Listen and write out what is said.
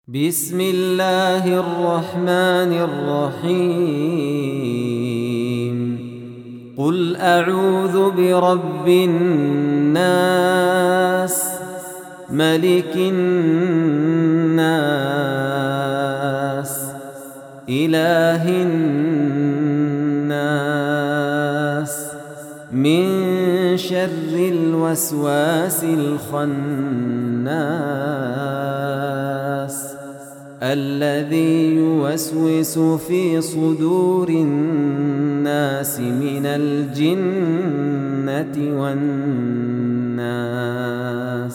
بسم الله الرحمن الرحيم قل أعوذ برب الناس ملك الناس إله الناس من شر الوسواس الخناس الذي يوسوس في صدور الناس من الجنة والناس.